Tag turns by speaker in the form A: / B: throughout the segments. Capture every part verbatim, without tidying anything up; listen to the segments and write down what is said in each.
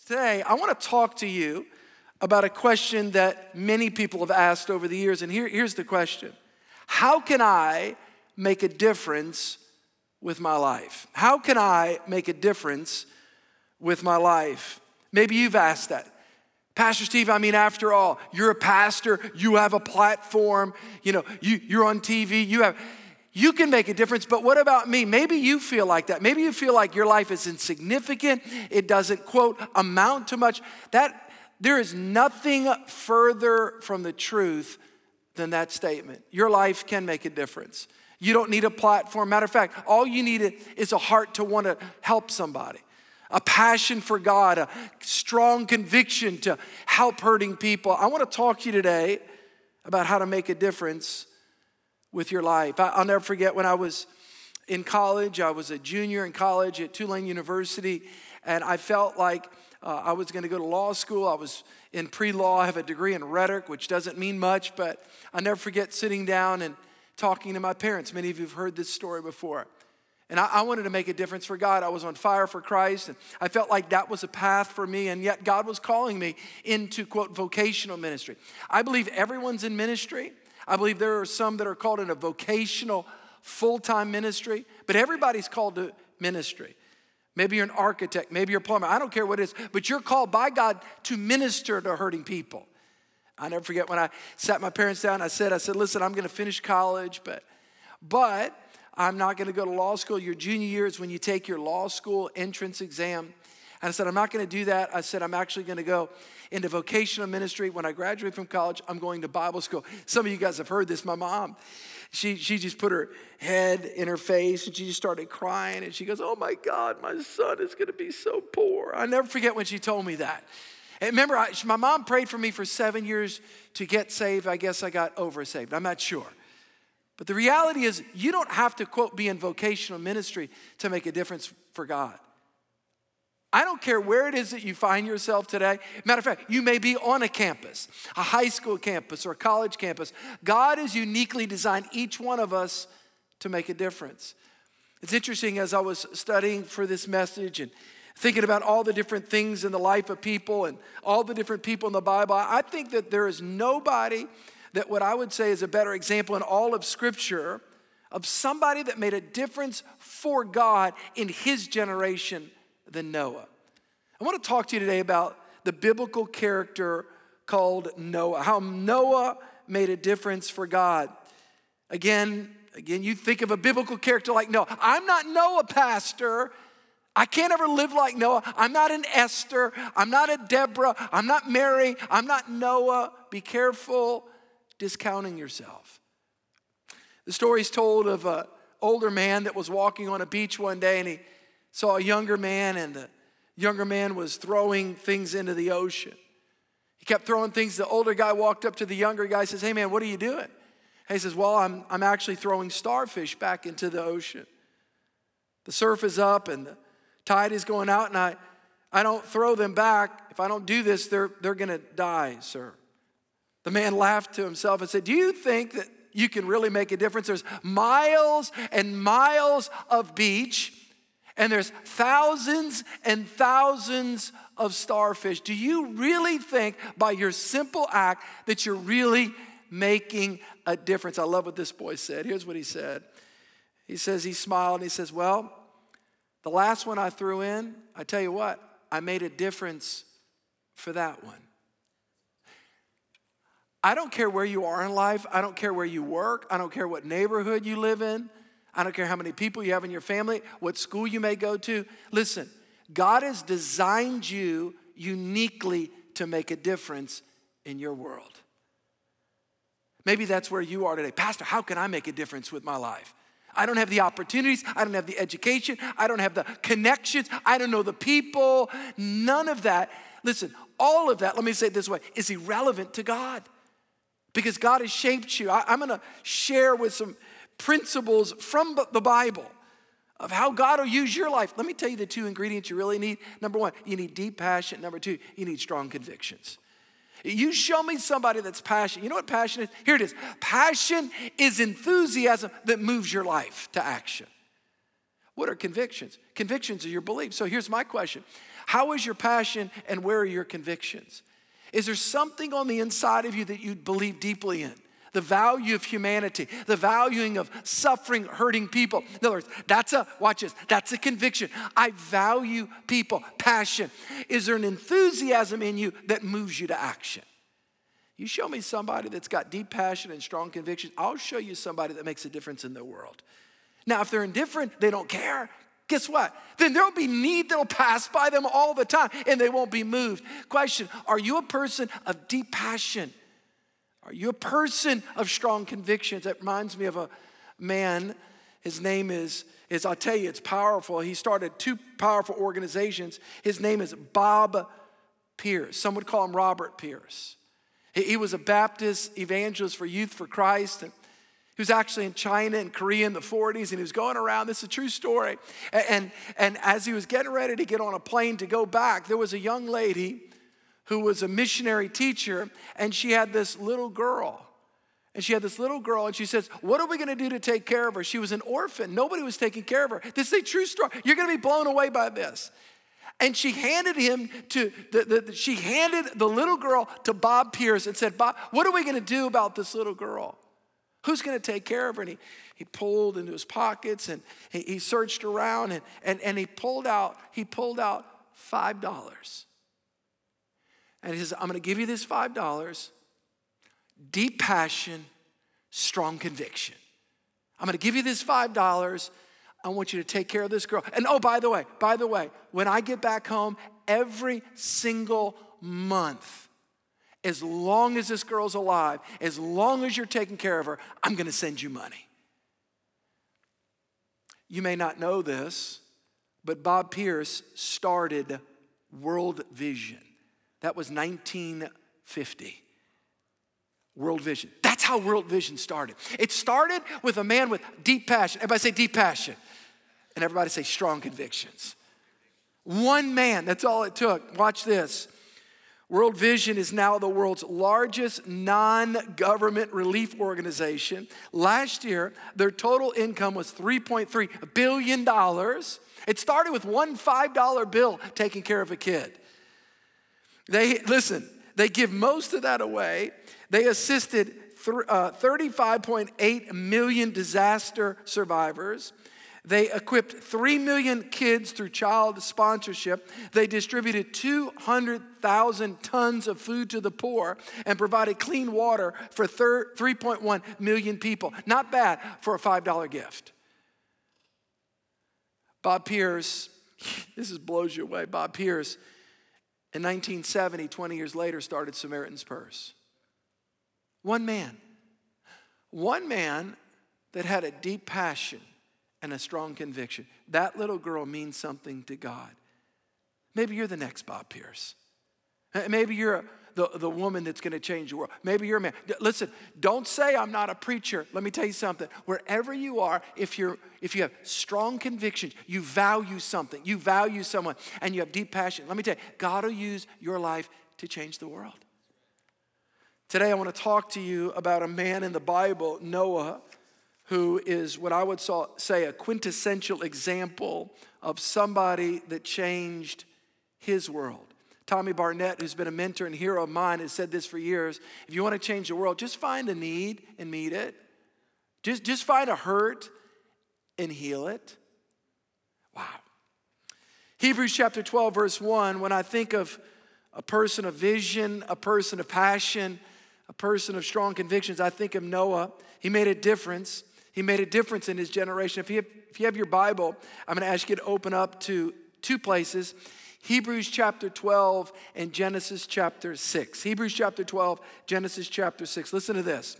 A: Today, I want to talk to you about a question that many people have asked over the years. And here, here's the question. How can I make a difference with my life? How can I make a difference with my life? Maybe you've asked that. Pastor Steve, I mean, after all, you're a pastor, you have a platform, you know, you, you're on T V, you have... You can make a difference, but what about me? Maybe you feel like that. Maybe you feel like your life is insignificant. It doesn't, quote, amount to much. That there is nothing further from the truth than that statement. Your life can make a difference. You don't need a platform. Matter of fact, all you need is a heart to want to help somebody, a passion for God, a strong conviction to help hurting people. I want to talk to you today about how to make a difference with your life. I'll never forget when I was in college. I was a junior in college at Tulane University, and I felt like uh, I was going to go to law school. I was in pre-law. I have a degree in rhetoric, which doesn't mean much, but I'll never forget sitting down and talking to my parents. Many of you have heard this story before. And I, I wanted to make a difference for God. I was on fire for Christ, and I felt like that was a path for me, and yet God was calling me into, quote, vocational ministry. I believe everyone's in ministry. I believe there are some that are called in a vocational full-time ministry, but everybody's called to ministry. Maybe you're an architect, maybe you're a plumber. I don't care what it is, but you're called by God to minister to hurting people. I never forget when I sat my parents down, I said, I said, listen, I'm going to finish college, but, but I'm not going to go to law school. Your junior year is when you take your law school entrance exam. And I said, I'm not going to do that. I said, I'm actually going to go into vocational ministry. When I graduate from college, I'm going to Bible school. Some of you guys have heard this. My mom, she, she just put her head in her face and she just started crying. And she goes, oh my God, my son is going to be so poor. I never forget when she told me that. And remember, I, my mom prayed for me for seven years to get saved. I guess I got over saved. I'm not sure. But the reality is you don't have to, quote, be in vocational ministry to make a difference for God. I don't care where it is that you find yourself today. Matter of fact, you may be on a campus, a high school campus or a college campus. God has uniquely designed each one of us to make a difference. It's interesting as I was studying for this message and thinking about all the different things in the life of people and all the different people in the Bible, I think that there is nobody that what I would say is a better example in all of Scripture of somebody that made a difference for God in his generation than Noah. I want to talk to you today about the biblical character called Noah, how Noah made a difference for God. Again, again, you think of a biblical character like Noah. I'm not Noah, Pastor. I can't ever live like Noah. I'm not an Esther. I'm not a Deborah. I'm not Mary. I'm not Noah. Be careful discounting yourself. The story is told of an older man that was walking on a beach one day, and he saw a younger man, and the younger man was throwing things into the ocean. He kept throwing things. The older guy walked up to the younger guy and says, hey man, what are you doing? And he says, well, I'm, I'm actually throwing starfish back into the ocean. The surf is up and the tide is going out, and I, I don't throw them back. If I don't do this, they're, they're gonna die, sir. The man laughed to himself and said, do you think that you can really make a difference? There's miles and miles of beach, and there's thousands and thousands of starfish. Do you really think by your simple act that you're really making a difference? I love what this boy said. Here's what he said. He says, he smiled and he says, well, the last one I threw in, I tell you what, I made a difference for that one. I don't care where you are in life. I don't care where you work. I don't care what neighborhood you live in. I don't care how many people you have in your family, what school you may go to. Listen, God has designed you uniquely to make a difference in your world. Maybe that's where you are today. Pastor, how can I make a difference with my life? I don't have the opportunities. I don't have the education. I don't have the connections. I don't know the people. None of that. Listen, all of that, let me say it this way, is irrelevant to God because God has shaped you. I, I'm going to share with some principles from the Bible of how God will use your life. Let me tell you the two ingredients you really need. Number one, you need deep passion. Number two, you need strong convictions. You show me somebody that's passionate. You know what passion is? Here it is. Passion is enthusiasm that moves your life to action. What are convictions? Convictions are your beliefs. So here's my question. How is your passion and where are your convictions? Is there something on the inside of you that you believe deeply in? The value of humanity, the valuing of suffering, hurting people. In other words, that's a, watch this, that's a conviction. I value people, passion. Is there an enthusiasm in you that moves you to action? You show me somebody that's got deep passion and strong conviction, I'll show you somebody that makes a difference in their world. Now, if they're indifferent, they don't care, guess what? Then there'll be need that'll pass by them all the time and they won't be moved. Question, are you a person of deep passion? Are you a person of strong convictions? That reminds me of a man, his name is, is I'll tell you, it's powerful. He started two powerful organizations. His name is Bob Pierce. Some would call him Robert Pierce. He, he was a Baptist evangelist for Youth for Christ. And he was actually in China and Korea in the forties, and he was going around. This is a true story. And, and, and as he was getting ready to get on a plane to go back, there was a young lady who was a missionary teacher, and she had this little girl. And she had this little girl, and she says, what are we going to do to take care of her? She was an orphan. Nobody was taking care of her. This is a true story. You're going to be blown away by this. And she handed him to, the, the, she handed the little girl to Bob Pierce and said, Bob, what are we going to do about this little girl? Who's going to take care of her? And he, he pulled into his pockets, and he, he searched around, and, and, and he pulled out, he pulled out five dollars. And he says, I'm going to give you this five dollars, deep passion, strong conviction. I'm going to give you this five dollars. I want you to take care of this girl. And oh, by the way, by the way, when I get back home, every single month, as long as this girl's alive, as long as you're taking care of her, I'm going to send you money. You may not know this, but Bob Pierce started World Vision. That was nineteen fifty. World Vision. That's how World Vision started. It started with a man with deep passion. Everybody say deep passion. And everybody say strong convictions. One man, that's all it took. Watch this. World Vision is now the world's largest non-government relief organization. Last year, their total income was three point three billion dollars. It started with one five dollar bill taking care of a kid. They, listen, they give most of that away. They assisted th- uh, thirty-five point eight million disaster survivors. They equipped three million kids through child sponsorship. They distributed two hundred thousand tons of food to the poor and provided clean water for three point one million people. Not bad for a five dollar gift. Bob Pierce, this is blows you away. Bob Pierce, in nineteen seventy, twenty years later, started Samaritan's Purse. One man. One man that had a deep passion and a strong conviction. That little girl means something to God. Maybe you're the next Bob Pierce. Maybe you're the, the woman that's going to change the world. Maybe you're a man. Listen, don't say I'm not a preacher. Let me tell you something. Wherever you are, if you're if you have strong convictions, you value something, you value someone, and you have deep passion, let me tell you, God will use your life to change the world. Today I want to talk to you about a man in the Bible, Noah, who is what I would say a quintessential example of somebody that changed his world. Tommy Barnett, who's been a mentor and hero of mine, has said this for years. If you want to change the world, just find a need and meet it. Just, just find a hurt and heal it. Wow. Hebrews chapter twelve, verse one, when I think of a person of vision, a person of passion, a person of strong convictions, I think of Noah. He made a difference. He made a difference in his generation. If you have, if you have your Bible, I'm going to ask you to open up to two places. Hebrews chapter twelve and Genesis chapter six. Hebrews chapter twelve, Genesis chapter six. Listen to this.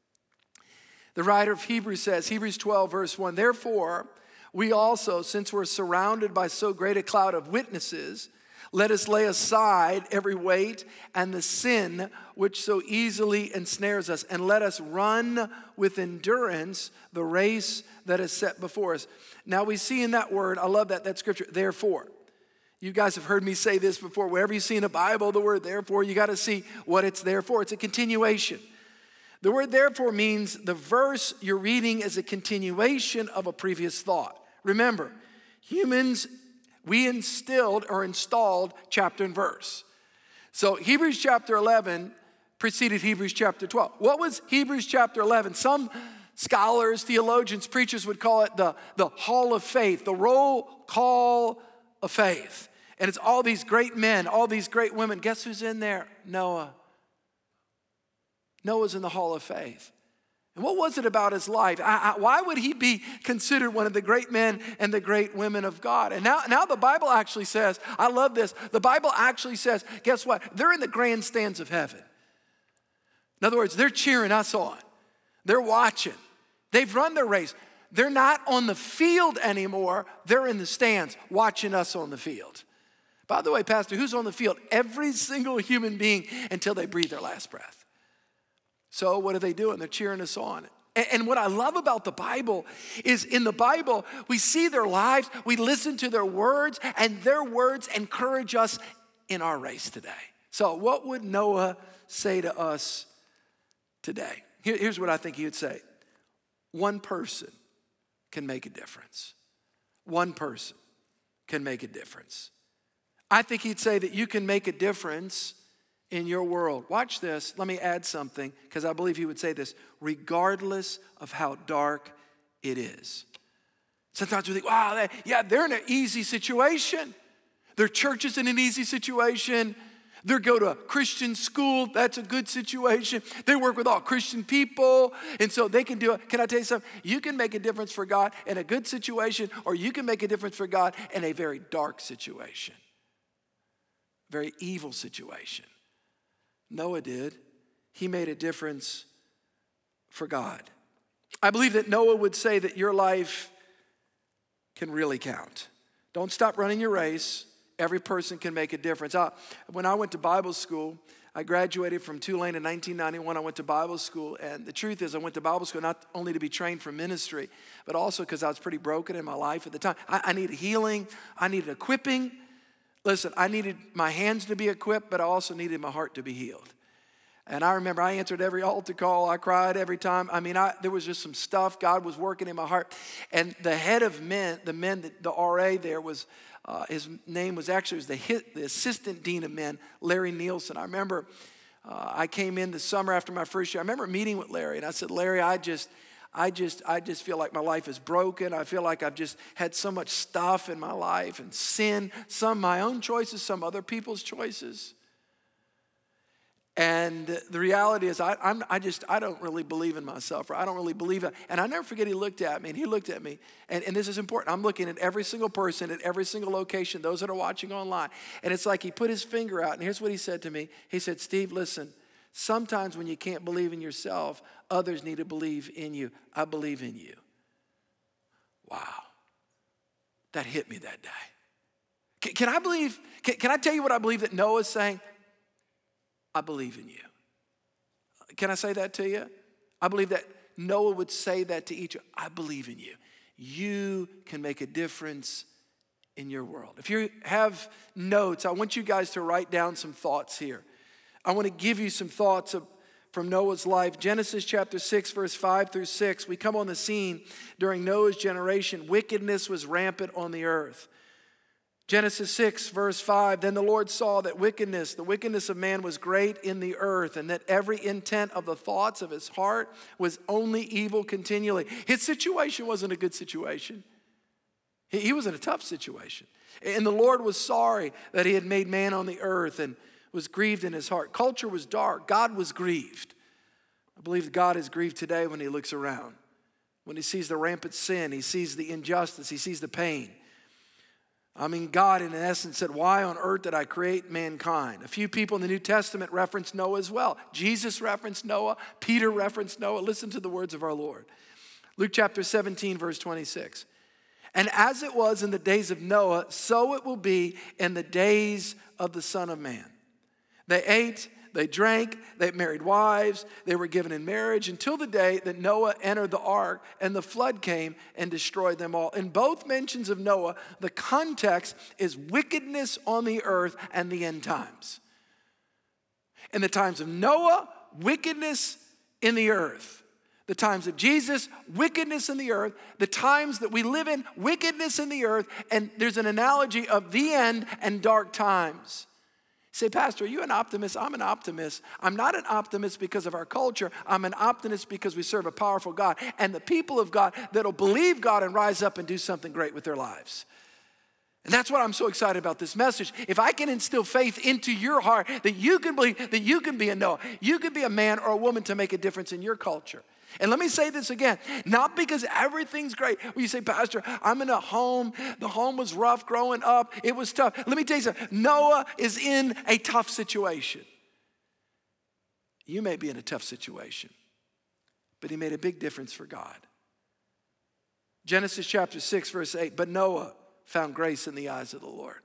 A: The writer of Hebrews says, Hebrews twelve, verse one, therefore, we also, since we're surrounded by so great a cloud of witnesses, let us lay aside every weight and the sin which so easily ensnares us, and let us run with endurance the race that is set before us. Now we see in that word, I love that, that scripture, therefore. You guys have heard me say this before. Wherever you see in the Bible the word therefore, you got to see what it's there for. It's a continuation. The word therefore means the verse you're reading is a continuation of a previous thought. Remember, humans, We instilled or installed chapter and verse. So Hebrews chapter eleven preceded Hebrews chapter twelve. What was Hebrews chapter eleven? Some scholars, theologians, preachers would call it the, the hall of faith, the roll call of faith. And it's all these great men, all these great women. Guess who's in there? Noah. Noah's in the hall of faith. And what was it about his life? I, I, why would he be considered one of the great men and the great women of God? And now, now the Bible actually says, I love this, the Bible actually says, guess what? They're in the grandstands of heaven. In other words, they're cheering us on. They're watching. They've run their race. They're not on the field anymore. They're in the stands watching us on the field. By the way, Pastor, who's on the field? Every single human being until they breathe their last breath. So what are they doing? They're cheering us on. And what I love about the Bible is in the Bible, we see their lives, we listen to their words, and their words encourage us in our race today. So what would Noah say to us today? Here's what I think he would say. One person can make a difference. One person can make a difference. I think he'd say that you can make a difference in your world. Watch this. Let me add something, because I believe he would say this, regardless of how dark it is. Sometimes we think, wow, they, yeah, they're in an easy situation. Their church is in an easy situation. They go to a Christian school. That's a good situation. They work with all Christian people, and so they can do it. Can I tell you something? You can make a difference for God in a good situation, or you can make a difference for God in a very dark situation, very evil situation. Noah did. He made a difference for God. I believe that Noah would say that your life can really count. Don't stop running your race. Every person can make a difference. I, when I went to Bible school, I graduated from Tulane in nineteen ninety-one. I went to Bible school, and the truth is I went to Bible school not only to be trained for ministry, but also because I was pretty broken in my life at the time. I, I needed healing. I needed equipping. Listen, I needed my hands to be equipped, but I also needed my heart to be healed. And I remember I answered every altar call. I cried every time. I mean, I, there was just some stuff God was working in my heart. And the head of men, the men, the, the R A there was, uh, his name was actually, was the, hit, the assistant dean of men, Larry Nielsen. I remember uh, I came in the summer after my first year. I remember meeting with Larry, and I said, Larry, I just... I just I just feel like my life is broken. I feel like I've just had so much stuff in my life and sin, some my own choices, some other people's choices. And the reality is I I'm, I just, I don't really believe in myself, or I don't really believe it. And I never forget he looked at me, and he looked at me. And, and this is important. I'm looking at every single person at every single location, those that are watching online. And it's like he put his finger out, and here's what he said to me. He said, Steve, listen, sometimes when you can't believe in yourself, others need to believe in you. I believe in you. Wow. That hit me that day. Can, can I believe, can, can I tell you what I believe that Noah's saying? I believe in you. Can I say that to you? I believe that Noah would say that to each. I believe in you. You can make a difference in your world. If you have notes, I want you guys to write down some thoughts here. I want to give you some thoughts of, from Noah's life. Genesis chapter six, verse five through six. We come on the scene during Noah's generation. Wickedness was rampant on the earth. Genesis six, verse five. Then the Lord saw that wickedness, the wickedness of man was great in the earth, and that every intent of the thoughts of his heart was only evil continually. His situation wasn't a good situation. He, he was in a tough situation. And the Lord was sorry that he had made man on the earth and was grieved in his heart. Culture was dark. God was grieved. I believe God is grieved today when he looks around. When he sees the rampant sin, he sees the injustice, he sees the pain. I mean, God in essence said, why on earth did I create mankind? A few people in the New Testament reference Noah as well. Jesus referenced Noah. Peter referenced Noah. Listen to the words of our Lord. Luke chapter seventeen, verse twenty-six. And as it was in the days of Noah, so it will be in the days of the Son of Man. They ate, they drank, they married wives, they were given in marriage until the day that Noah entered the ark and the flood came and destroyed them all. In both mentions of Noah, the context is wickedness on the earth and the end times. In the times of Noah, wickedness in the earth. The times of Jesus, wickedness in the earth. The times that we live in, wickedness in the earth. And there's an analogy of the end and dark times. You say, Pastor, are you an optimist? I'm an optimist. I'm not an optimist because of our culture. I'm an optimist because we serve a powerful God. And the people of God that'll believe God and rise up and do something great with their lives. And that's what I'm so excited about this message. If I can instill faith into your heart that you can believe, that you can be a Noah, you can be a man or a woman to make a difference in your culture. And let me say this again, not because everything's great. When you say, Pastor, I'm in a home, the home was rough growing up, it was tough. Let me tell you something, Noah is in a tough situation. You may be in a tough situation, but he made a big difference for God. Genesis chapter six, verse eight, but Noah found grace in the eyes of the Lord.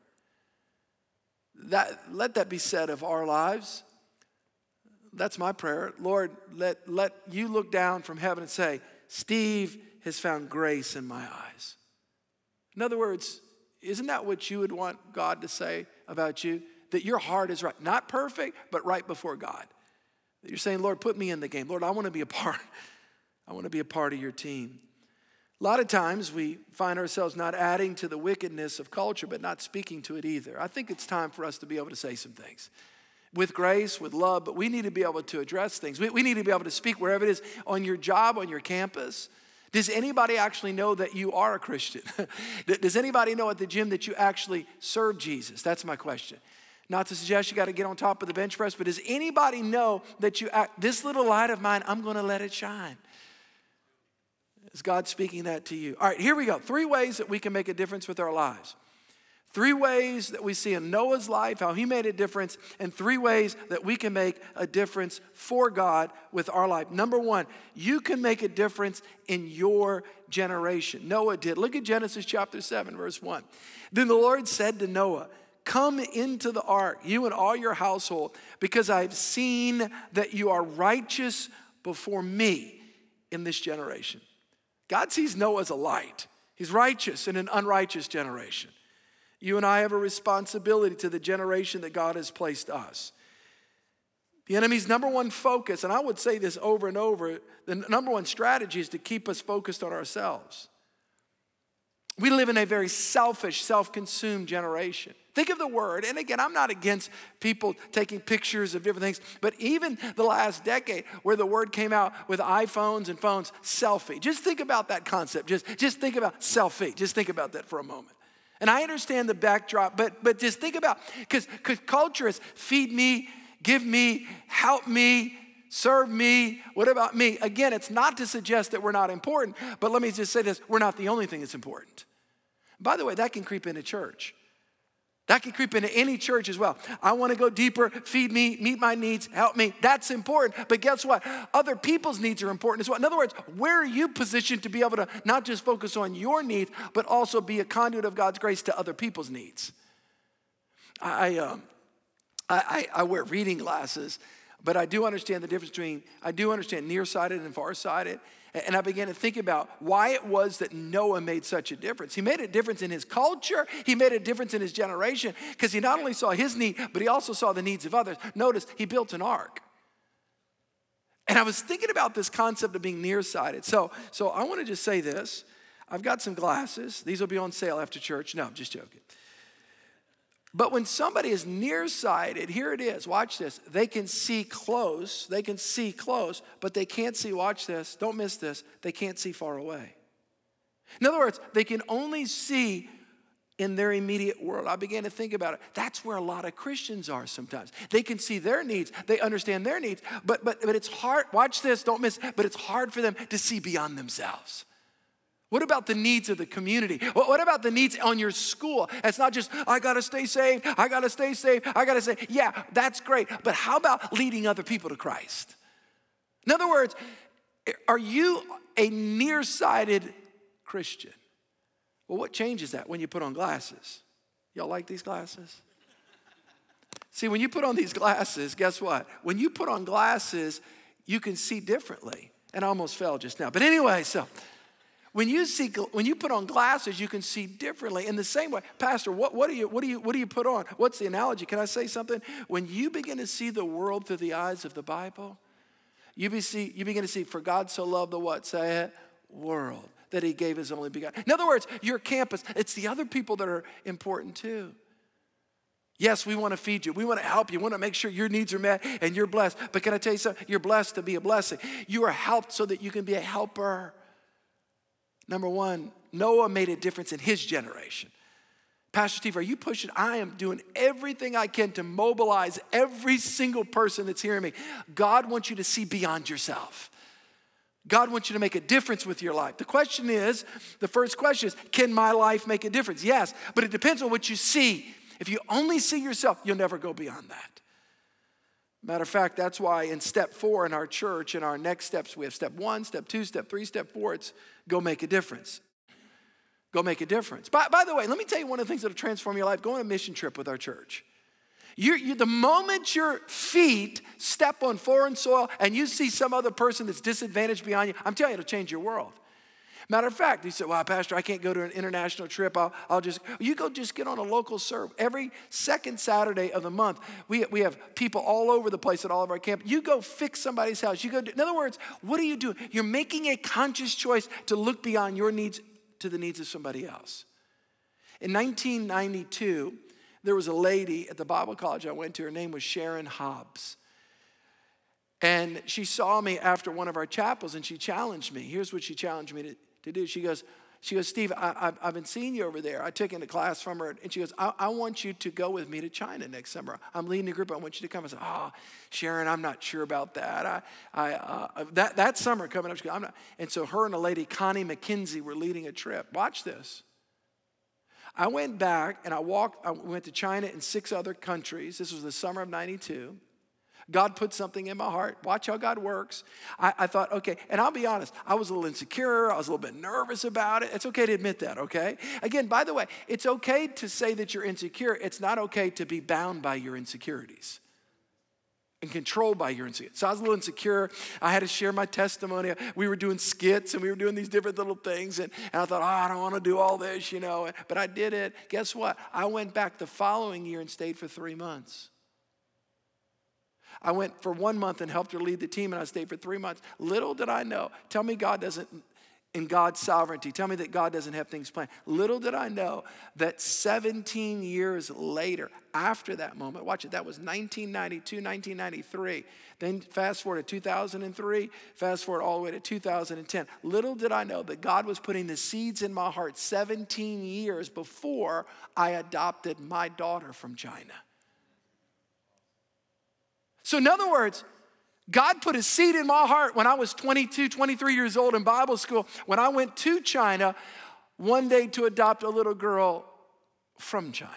A: That, let that be said of our lives. That's my prayer. Lord, let, let you look down from heaven and say, Steve has found grace in my eyes. In other words, isn't that what you would want God to say about you? That your heart is right. Not perfect, but right before God. That you're saying, Lord, put me in the game. Lord, I want to be a part. I want to be a part of your team. A lot of times we find ourselves not adding to the wickedness of culture, but not speaking to it either. I think it's time for us to be able to say some things. With grace, with love, but we need to be able to address things. We, we need to be able to speak wherever it is, on your job, on your campus. Does anybody actually know that you are a Christian? Does anybody know at the gym that you actually serve Jesus? That's my question. Not to suggest you got to get on top of the bench press, but does anybody know that you act, this little light of mine, I'm going to let it shine? Is God speaking that to you? All right, here we go. Three ways that we can make a difference with our lives. Three ways that we see in Noah's life, how he made a difference, and three ways that we can make a difference for God with our life. Number one, you can make a difference in your generation. Noah did. Look at Genesis chapter seven, verse one. Then the Lord said to Noah, come into the ark, you and all your household, because I've seen that you are righteous before me in this generation. God sees Noah as a light. He's righteous in an unrighteous generation. You and I have a responsibility to the generation that God has placed us. The enemy's number one focus, and I would say this over and over, the number one strategy is to keep us focused on ourselves. We live in a very selfish, self-consumed generation. Think of the word, and again, I'm not against people taking pictures of different things, but even the last decade where the word came out with iPhones and phones, selfie. Just think about that concept. Just, just think about selfie. Just think about that for a moment. And I understand the backdrop, but, but just think about, because culture is feed me, give me, help me, serve me, what about me? Again, it's not to suggest that we're not important, but let me just say this, we're not the only thing that's important. By the way, that can creep into church. That can creep into any church as well. I want to go deeper, feed me, meet my needs, help me. That's important. But guess what? Other people's needs are important as well. In other words, where are you positioned to be able to not just focus on your needs, but also be a conduit of God's grace to other people's needs? I, um, I, I, I wear reading glasses, but I do understand the difference between, I do understand nearsighted and farsighted. And I began to think about why it was that Noah made such a difference. He made a difference in his culture. He made a difference in his generation because he not only saw his need, but he also saw the needs of others. Notice, he built an ark. And I was thinking about this concept of being nearsighted. So, so I want to just say this. I've got some glasses. These will be on sale after church. No, I'm just joking. But when somebody is nearsighted, here it is, watch this. They can see close, they can see close, but they can't see, watch this, don't miss this, they can't see far away. In other words, they can only see in their immediate world. I began to think about it. That's where a lot of Christians are sometimes. They can see their needs, they understand their needs, but, but, but it's hard, watch this, don't miss, but it's hard for them to see beyond themselves. What about the needs of the community? What about the needs on your school? It's not just, I got to stay saved, I got to stay saved, I got to say, yeah, that's great. But how about leading other people to Christ? In other words, are you a nearsighted Christian? Well, what changes that when you put on glasses? Y'all like these glasses? See, when you put on these glasses, guess what? When you put on glasses, you can see differently. And I almost fell just now. But anyway, so... When you see, when you put on glasses, you can see differently. In the same way, Pastor, what, what do you, what do you, what do you put on? What's the analogy? Can I say something? When you begin to see the world through the eyes of the Bible, You, be see, you begin to see, for God so loved the what? Say it, world, that he gave his only begotten. In other words, your campus, it's the other people that are important too. Yes, we want to feed you. We want to help you. We want to make sure your needs are met and you're blessed. But can I tell you something? You're blessed to be a blessing. You are helped so that you can be a helper. Number one, Noah made a difference in his generation. Pastor Steve, are you pushing? I am doing everything I can to mobilize every single person that's hearing me. God wants you to see beyond yourself. God wants you to make a difference with your life. The question is, the first question is, can my life make a difference? Yes, but it depends on what you see. If you only see yourself, you'll never go beyond that. Matter of fact, that's why in step four in our church, in our next steps, we have step one, step two, step three, step four, it's go make a difference. Go make a difference. By, by the way, let me tell you one of the things that will transform your life. Go on a mission trip with our church. You, you, the moment your feet step on foreign soil and you see some other person that's disadvantaged behind you, I'm telling you, it'll change your world. Matter of fact, you say, well, Pastor, I can't go to an international trip. I'll, I'll just, you go just get on a local serve. Every second Saturday of the month, we, we have people all over the place at all of our camp. You go fix somebody's house. You go, do, in other words, what are you doing? You're making a conscious choice to look beyond your needs to the needs of somebody else. In nineteen ninety-two, there was a lady at the Bible college I went to. Her name was Sharon Hobbs. And she saw me after one of our chapels and she challenged me. Here's what she challenged me to, to do. She goes, she goes, Steve, I, I've, I've been seeing you over there. I took in a class from her and she goes, I, I want you to go with me to China next summer. I'm leading a group. I want you to come. I said, oh, Sharon, I'm not sure about that. I, I, uh, that, that summer coming up, she goes, I'm not. And so her and a lady, Connie McKenzie, were leading a trip. Watch this. I went back and I walked, I went to China and six other countries. This was the summer of ninety-two. God put something in my heart. Watch how God works. I, I thought, okay, and I'll be honest, I was a little insecure. I was a little bit nervous about it. It's okay to admit that, okay? Again, by the way, it's okay to say that you're insecure. It's not okay to be bound by your insecurities and controlled by your insecurities. So I was a little insecure. I had to share my testimony. We were doing skits and we were doing these different little things. And, and I thought, oh, I don't want to do all this, you know. But I did it. Guess what? I went back the following year and stayed for three months. I went for one month and helped her lead the team, and I stayed for three months. Little did I know. Tell me God doesn't, in God's sovereignty, tell me that God doesn't have things planned. Little did I know that seventeen years later, after that moment, watch it, that was nineteen ninety-two, nineteen ninety-three. Then fast forward to two thousand three, fast forward all the way to two thousand ten. Little did I know that God was putting the seeds in my heart seventeen years before I adopted my daughter from China. So in other words, God put a seed in my heart when I was twenty-two, twenty-three years old in Bible school, when I went to China one day to adopt a little girl from China.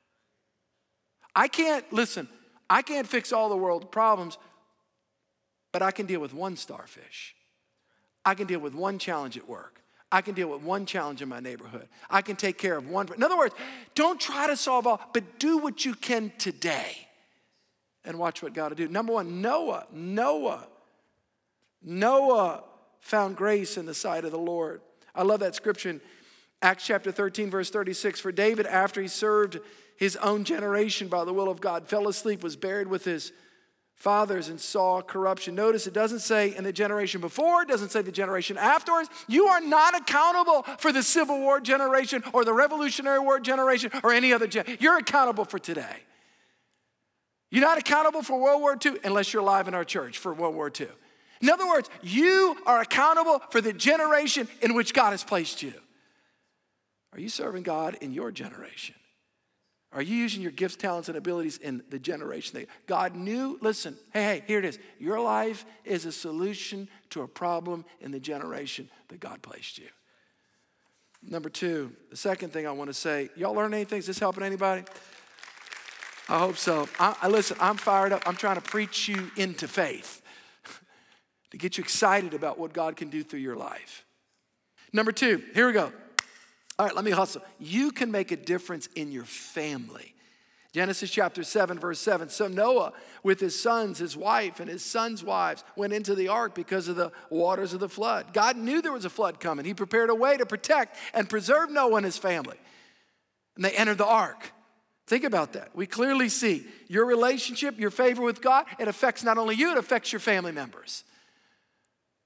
A: I can't, listen, I can't fix all the world's problems, but I can deal with one starfish. I can deal with one challenge at work. I can deal with one challenge in my neighborhood. I can take care of one. In other words, don't try to solve all, but do what you can today. And watch what God will do. Number one, Noah, Noah, Noah found grace in the sight of the Lord. I love that scripture in Acts chapter thirteen, verse thirty-six. For David, after he served his own generation by the will of God, fell asleep, was buried with his fathers, and saw corruption. Notice it doesn't say in the generation before, it doesn't say the generation afterwards. You are not accountable for the Civil War generation or the Revolutionary War generation or any other generation. You're accountable for today. You're not accountable for World War Two unless you're alive in our church for World War Two. In other words, you are accountable for the generation in which God has placed you. Are you serving God in your generation? Are you using your gifts, talents, and abilities in the generation that God knew? Listen, hey, hey, here it is. Your life is a solution to a problem in the generation that God placed you. Number two, the second thing I want to say, y'all learn anything? Is this helping anybody? I hope so. I, I listen, I'm fired up. I'm trying to preach you into faith to get you excited about what God can do through your life. Number two, here we go. All right, let me hustle. You can make a difference in your family. Genesis chapter seven, verse seven. So Noah, with his sons, his wife, and his sons' wives, went into the ark because of the waters of the flood. God knew there was a flood coming. He prepared a way to protect and preserve Noah and his family. And they entered the ark. Think about that. We clearly see your relationship, your favor with God, it affects not only you, it affects your family members.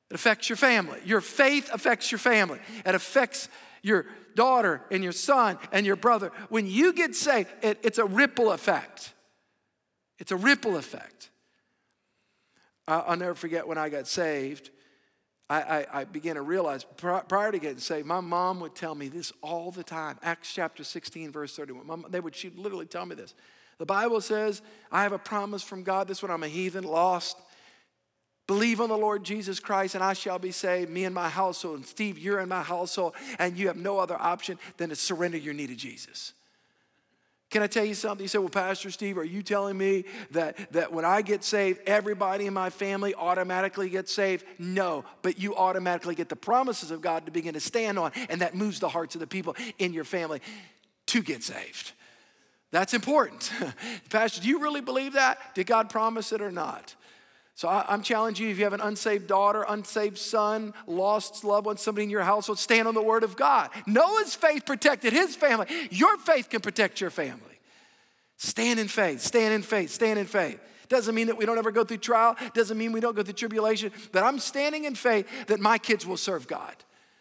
A: It affects your family. Your faith affects your family. It affects your daughter and your son and your brother. When you get saved, it, it's a ripple effect. It's a ripple effect. I, I'll never forget when I got saved, I, I, I began to realize prior to getting saved, my mom would tell me this all the time. Acts chapter sixteen, verse thirty-one. Mom, they would, she'd literally tell me this. The Bible says, I have a promise from God. This one, I'm a heathen, lost. Believe on the Lord Jesus Christ and I shall be saved, me and my household. And Steve, you're in my household and you have no other option than to surrender your need to Jesus. Can I tell you something? You say, well, Pastor Steve, are you telling me that, that when I get saved, everybody in my family automatically gets saved? No, but you automatically get the promises of God to begin to stand on, and that moves the hearts of the people in your family to get saved. That's important. Pastor, do you really believe that? Did God promise it or not? So I, I'm challenging you, if you have an unsaved daughter, unsaved son, lost loved one, somebody in your household, stand on the word of God. Noah's faith protected his family. Your faith can protect your family. Stand in faith, stand in faith, stand in faith. Doesn't mean that we don't ever go through trial. Doesn't mean we don't go through tribulation. But I'm standing in faith that my kids will serve God.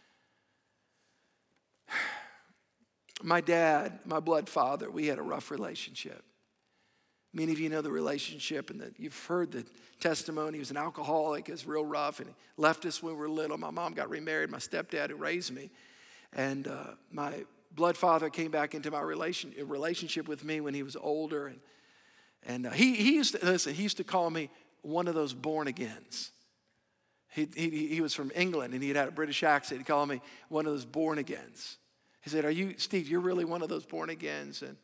A: My dad, my blood father, we had a rough relationship. Many of you know the relationship and that you've heard the testimony. He was an alcoholic, it was real rough, and he left us when we were little. My mom got remarried, my stepdad who raised me. And uh, my blood father came back into my relation, relationship with me when he was older. And, and uh, he, he used to, listen, he used to call me one of those born-agains. He, he, he was from England and he had had a British accent. He'd call me one of those born-agains. He said, are you, Steve, you're really one of those born-agains? And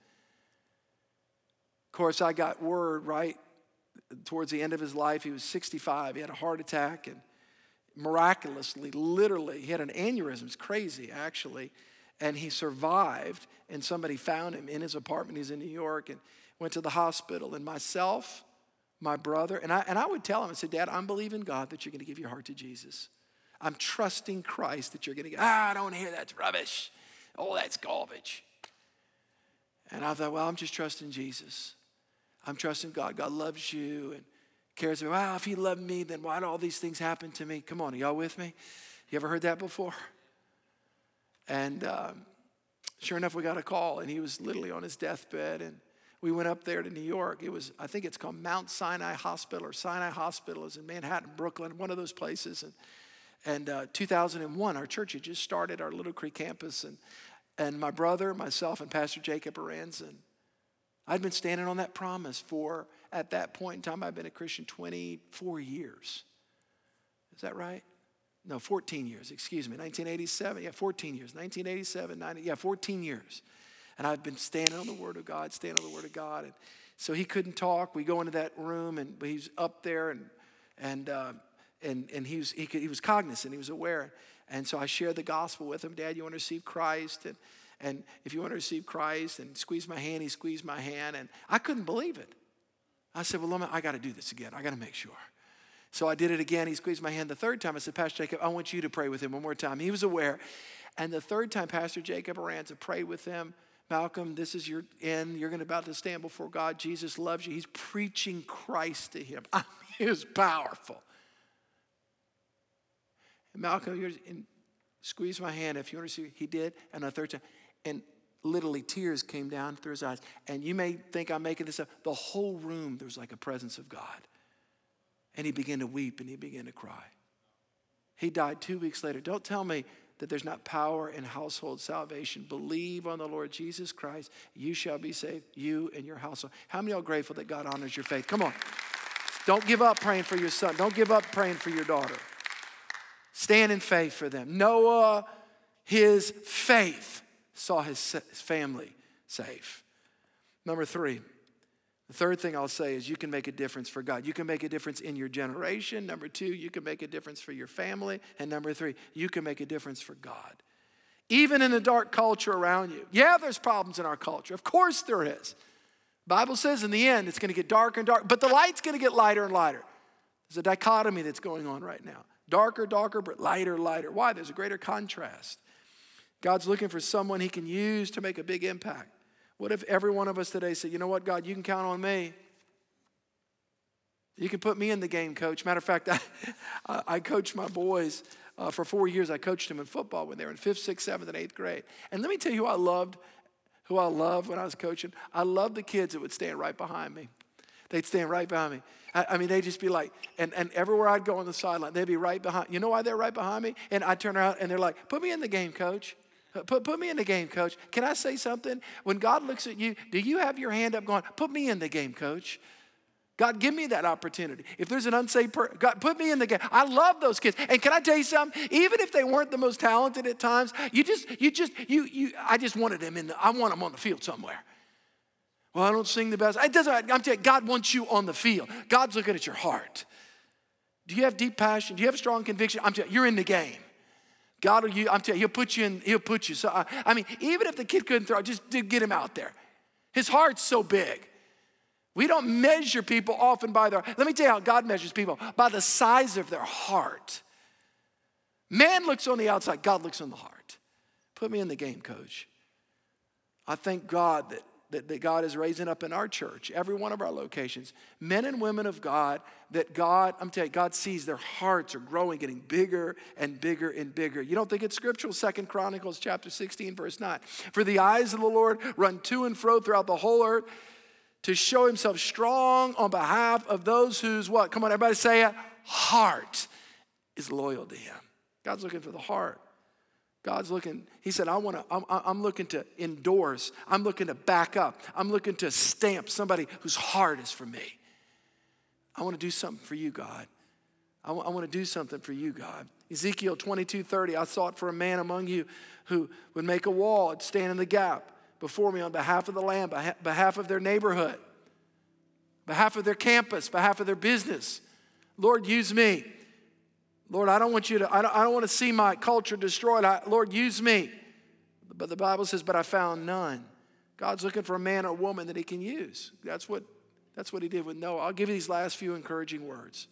A: of course, I got word right towards the end of his life. He was sixty-five. He had a heart attack, and miraculously, literally, he had an aneurysm. It's crazy, actually. And he survived, and somebody found him in his apartment. He's in New York and went to the hospital. And myself, my brother, and I, and I would tell him, I said, Dad, I'm believing God that you're going to give your heart to Jesus. I'm trusting Christ that you're going to get, ah, I don't hear that's rubbish. Oh, that's garbage. And I thought, well, I'm just trusting Jesus. I'm trusting God. God loves you and cares about, well, if he loved me, then why do all these things happen to me? Come on, are y'all with me? You ever heard that before? And um, sure enough, we got a call, and he was literally on his deathbed, and we went up there to New York. It was, I think it's called Mount Sinai Hospital, or Sinai Hospital. It's in Manhattan, Brooklyn, one of those places. And, and uh, two thousand one, our church had just started, our Little Creek campus, and, and my brother, myself, and Pastor Jacob Aranzan, I'd been standing on that promise for, at that point in time, I'd been a Christian twenty-four years. Is that right? No, fourteen years, excuse me, nineteen eighty-seven, yeah, fourteen years, nineteen eighty-seven, ninety, yeah, fourteen years. And I've been standing on the word of God, standing on the word of God. And so he couldn't talk. We go into that room, and he's up there, and and uh, and and he was he, could, he was cognizant, he was aware. And so I shared the gospel with him. Dad, you want to receive Christ? And And if you want to receive Christ, and squeeze my hand, he squeezed my hand. And I couldn't believe it. I said, well, I got to do this again. I got to make sure. So I did it again. He squeezed my hand the third time. I said, Pastor Jacob, I want you to pray with him one more time. He was aware. And the third time, Pastor Jacob Aranzan prayed with him. Malcolm, this is your end. You're going to about to stand before God. Jesus loves you. He's preaching Christ to him. I mean, it was powerful. And Malcolm, you're, and squeeze my hand if you want to see. He did. And the third time. And literally tears came down through his eyes. And you may think I'm making this up. The whole room, there was like a presence of God. And he began to weep and he began to cry. He died two weeks later. Don't tell me that there's not power in household salvation. Believe on the Lord Jesus Christ. You shall be saved, you and your household. How many are grateful that God honors your faith? Come on. Don't give up praying for your son. Don't give up praying for your daughter. Stand in faith for them. Noah, his faith saw his family safe. Number three, the third thing I'll say is you can make a difference for God. You can make a difference in your generation. Number two, you can make a difference for your family. And number three, you can make a difference for God. Even in a dark culture around you. Yeah, there's problems in our culture. Of course there is. The Bible says in the end it's going to get darker and darker, but the light's going to get lighter and lighter. There's a dichotomy that's going on right now. Darker, darker, but lighter, lighter. Why? There's a greater contrast. God's looking for someone he can use to make a big impact. What if every one of us today said, you know what, God, you can count on me. You can put me in the game, coach. Matter of fact, I, I coached my boys uh, for four years. I coached them in football when they were in fifth, sixth, seventh, and eighth grade. And let me tell you who I loved, who I loved when I was coaching. I loved the kids that would stand right behind me. They'd stand right behind me. I, I mean, they'd just be like, and, and everywhere I'd go on the sideline, they'd be right behind. You know why they're right behind me? And I'd turn around and they're like, put me in the game, coach. Put, put me in the game, coach. Can I say something? When God looks at you, do you have your hand up going, put me in the game, coach? God, give me that opportunity. If there's an unsaved person, God, put me in the game. I love those kids. And can I tell you something? Even if they weren't the most talented at times, you just, you just, you, you, I just wanted them in the, I want them on the field somewhere. Well, I don't sing the best. It doesn't, I'm telling you, God wants you on the field. God's looking at your heart. Do you have deep passion? Do you have strong conviction? I'm telling you, you're in the game. God will, you, I'm telling you, he'll put you in, he'll put you. So, I, I mean, even if the kid couldn't throw, just get him out there. His heart's so big. We don't measure people often by their, let me tell you how God measures people, by the size of their heart. Man looks on the outside, God looks on the heart. Put me in the game, coach. I thank God that, that, that God is raising up in our church, every one of our locations, men and women of God, that God, I'm telling you, God sees their hearts are growing, getting bigger and bigger and bigger. You don't think it's scriptural? Second Chronicles chapter sixteen, verse nine. For the eyes of the Lord run to and fro throughout the whole earth, to show himself strong on behalf of those whose, what? Come on, everybody say it. Heart is loyal to him. God's looking for the heart. God's looking, he said, I want to, I'm, I'm looking to endorse. I'm looking to back up. I'm looking to stamp somebody whose heart is for me. I want to do something for you, God. I want, I want to do something for you, God. Ezekiel twenty-two thirty, I sought for a man among you who would make a wall and stand in the gap before me on behalf of the land, behalf of their neighborhood, behalf of their campus, behalf of their business. Lord, use me. Lord, I don't want you to, I don't, I don't want to see my culture destroyed. I, Lord, use me. But the Bible says, but I found none. God's looking for a man or woman that he can use. That's what, that's what he did with Noah. I'll give you these last few encouraging words.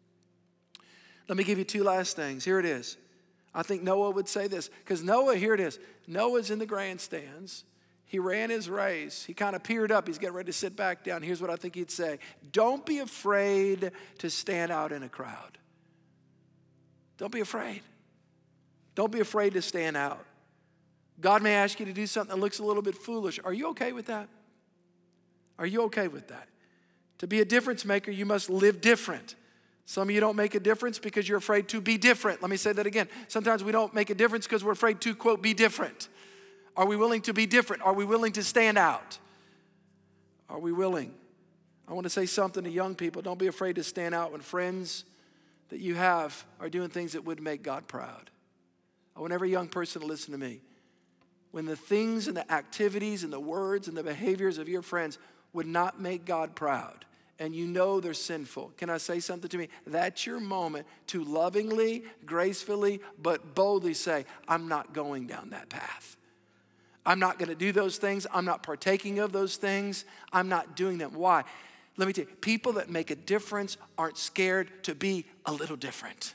A: Let me give you two last things. Here it is. I think Noah would say this, because Noah, here it is. Noah's in the grandstands. He ran his race. He kind of peered up. He's getting ready to sit back down. Here's what I think he'd say. Don't be afraid to stand out in a crowd. Don't be afraid. Don't be afraid to stand out. God may ask you to do something that looks a little bit foolish. Are you okay with that? Are you okay with that? To be a difference maker, you must live different. Some of you don't make a difference because you're afraid to be different. Let me say that again. Sometimes we don't make a difference because we're afraid to, quote, be different. Are we willing to be different? Are we willing to stand out? Are we willing? I want to say something to young people. Don't be afraid to stand out when friends that you have are doing things that would make God proud. I want every young person to listen to me. When the things and the activities and the words and the behaviors of your friends would not make God proud, and you know they're sinful, can I say something to me? That's your moment to lovingly, gracefully, but boldly say, I'm not going down that path. I'm not going to do those things. I'm not partaking of those things. I'm not doing them. Why? Let me tell you, people that make a difference aren't scared to be a little different.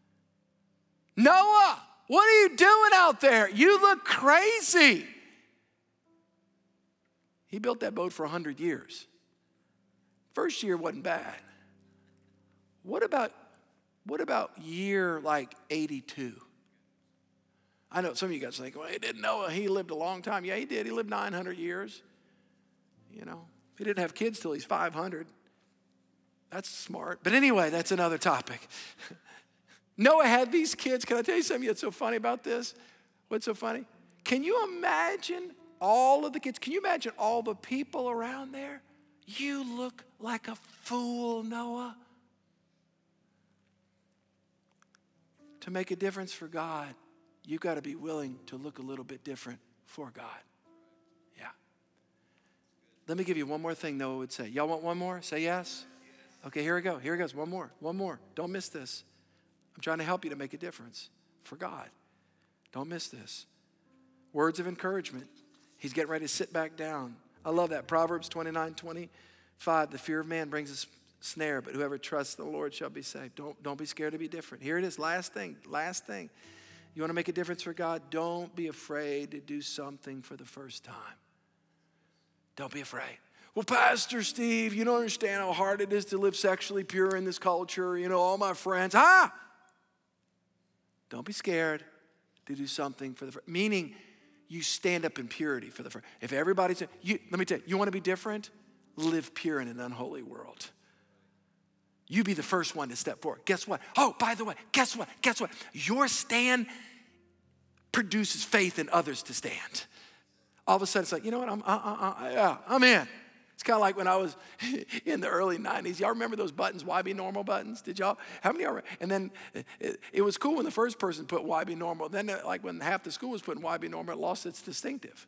A: Noah, what are you doing out there? You look crazy. He built that boat for one hundred years. First year wasn't bad. What about, what about year like eighty-two? I know some of you guys think, well, he didn't know he lived a long time. Yeah, he did. He lived nine hundred years. You know, he didn't have kids till he's five hundred. That's smart. But anyway, that's another topic. Noah had these kids. Can I tell you something that's so funny about this? What's so funny? Can you imagine all of the kids? Can you imagine all the people around there? You look like a fool, Noah. To make a difference for God, you've got to be willing to look a little bit different for God. Yeah. Let me give you one more thing Noah would say. Y'all want one more? Say yes. Okay, here we go. Here it goes. One more. One more. Don't miss this. I'm trying to help you to make a difference for God. Don't miss this. Words of encouragement. He's getting ready to sit back down. I love that. Proverbs twenty-nine twenty-five. The fear of man brings a snare, but whoever trusts the Lord shall be saved. Don't, don't be scared to be different. Here it is. Last thing. Last thing. You want to make a difference for God? Don't be afraid to do something for the first time. Don't be afraid. Well, Pastor Steve, you don't understand how hard it is to live sexually pure in this culture. You know, all my friends, ah! Don't be scared to do something for the first. Meaning, you stand up in purity for the first. If everybody's, you, let me tell you, you want to be different? Live pure in an unholy world. You be the first one to step forward. Guess what? Oh, by the way, guess what? Guess what? Your stand produces faith in others to stand. All of a sudden, it's like, you know what? I'm, uh, uh, uh, yeah, I'm in. It's kind of like when I was in the early nineties. Y'all remember those buttons, Y B normal buttons? Did y'all? How many of y'all? And then it, it was cool when the first person put Y B normal. Then like when half the school was putting Y B normal, it lost its distinctive.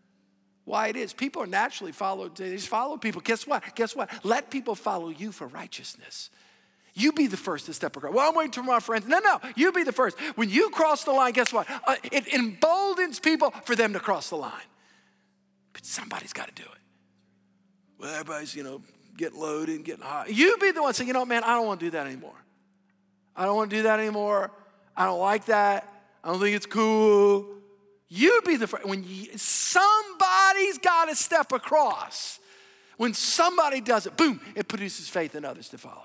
A: Why it is. People are naturally followed. They just follow people. Guess what? Guess what? Let people follow you for righteousness. You be the first to step across. Well, I'm waiting for my friends. No, no, you be the first. When you cross the line, guess what? Uh, it emboldens people for them to cross the line. But somebody's got to do it. Well, everybody's, you know, getting loaded and getting hot. You be the one saying, you know, man, I don't want to do that anymore. I don't want to do that anymore. I don't like that. I don't think it's cool. You be the first. When you, somebody's got to step across. When somebody does it, boom, it produces faith in others to follow.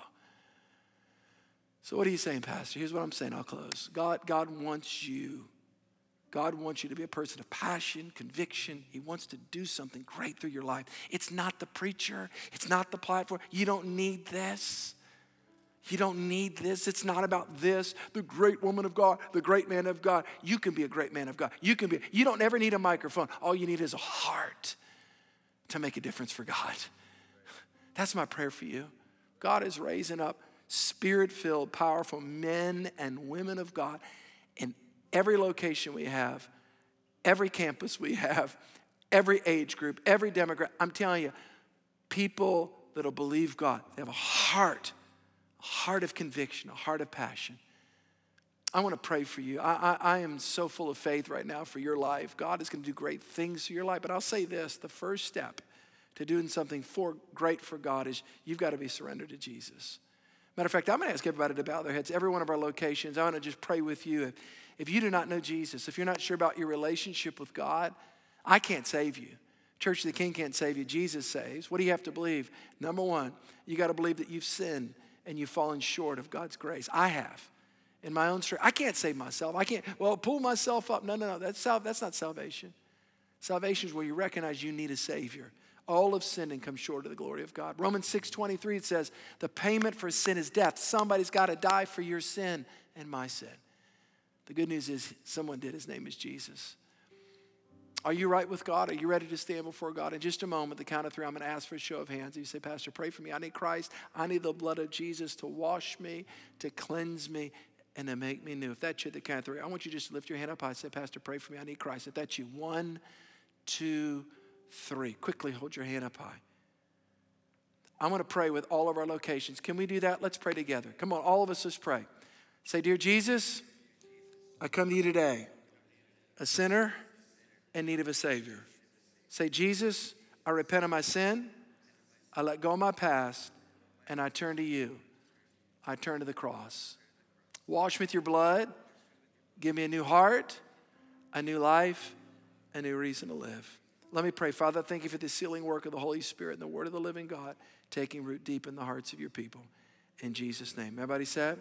A: So what are you saying, Pastor? Here's what I'm saying. I'll close. God, God wants you. God wants you to be a person of passion, conviction. He wants to do something great through your life. It's not the preacher. It's not the platform. You don't need this. You don't need this. It's not about this, the great woman of God, the great man of God. You can be a great man of God. You can be. You don't ever need a microphone. All you need is a heart to make a difference for God. That's my prayer for you. God is raising up Spirit-filled, powerful men and women of God in every location we have, every campus we have, every age group, every demographic. I'm telling you, people that'll believe God, they have a heart, a heart of conviction, a heart of passion. I want to pray for you. I, I, I am so full of faith right now for your life. God is going to do great things for your life. But I'll say this, the first step to doing something for great for God is you've got to be surrendered to Jesus. Matter of fact, I'm going to ask everybody to bow their heads. Every one of our locations, I want to just pray with you. If, if you do not know Jesus, if you're not sure about your relationship with God, I can't save you. Church of the King can't save you. Jesus saves. What do you have to believe? Number one, you got to believe that you've sinned and you've fallen short of God's grace. I have. In my own strength. I can't save myself. I can't, well, pull myself up. No, no, no. That's, sal- that's not salvation. Salvation is where you recognize you need a Savior. All have sinned and come short of the glory of God. Romans six twenty-three, it says, the payment for sin is death. Somebody's got to die for your sin and my sin. The good news is someone did. His name is Jesus. Are you right with God? Are you ready to stand before God? In just a moment, the count of three, I'm going to ask for a show of hands. You say, Pastor, pray for me. I need Christ. I need the blood of Jesus to wash me, to cleanse me, and to make me new. If that's you, the count of three, I want you just to lift your hand up high. Say, Pastor, pray for me. I need Christ. If that's you, one, two, three. Quickly hold your hand up high. I want to pray with all of our locations. Can we do that? Let's pray together. Come on, all of us, let's pray. Say, dear Jesus, I come to you today, a sinner in need of a Savior. Say, Jesus, I repent of my sin. I let go of my past, and I turn to you. I turn to the cross. Wash me with your blood. Give me a new heart, a new life, a new reason to live. Let me pray. Father, thank you for the sealing work of the Holy Spirit and the word of the living God taking root deep in the hearts of your people. In Jesus' name. Everybody said?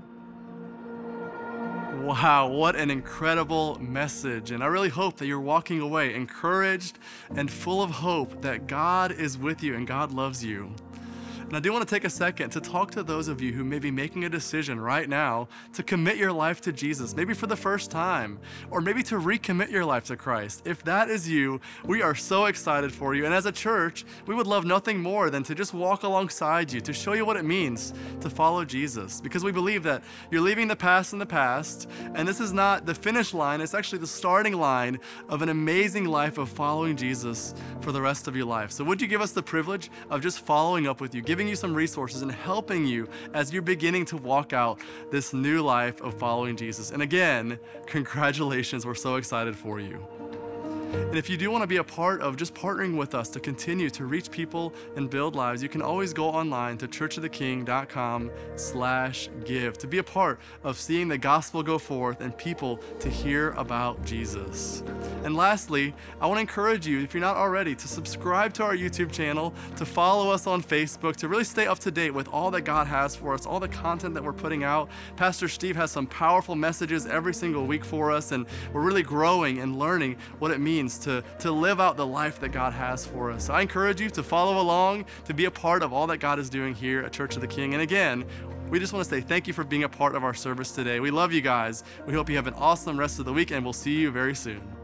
B: Wow, what an incredible message. And I really hope that you're walking away encouraged and full of hope that God is with you and God loves you. And I do want to take a second to talk to those of you who may be making a decision right now to commit your life to Jesus, maybe for the first time, or maybe to recommit your life to Christ. If that is you, we are so excited for you. And as a church, we would love nothing more than to just walk alongside you, to show you what it means to follow Jesus. Because we believe that you're leaving the past in the past, and this is not the finish line, it's actually the starting line of an amazing life of following Jesus for the rest of your life. So would you give us the privilege of just following up with you, giving you some resources and helping you as you're beginning to walk out this new life of following Jesus. And again, congratulations, we're so excited for you. And if you do want to be a part of just partnering with us to continue to reach people and build lives, you can always go online to churchoftheking.com slash give to be a part of seeing the gospel go forth and people to hear about Jesus. And lastly, I want to encourage you, if you're not already, to subscribe to our YouTube channel, to follow us on Facebook, to really stay up to date with all that God has for us, all the content that we're putting out. Pastor Steve has some powerful messages every single week for us, and we're really growing and learning what it means to, to live out the life that God has for us. So I encourage you to follow along, to be a part of all that God is doing here at Church of the King. And again, we just want to say thank you for being a part of our service today. We love you guys. We hope you have an awesome rest of the week, and we'll see you very soon.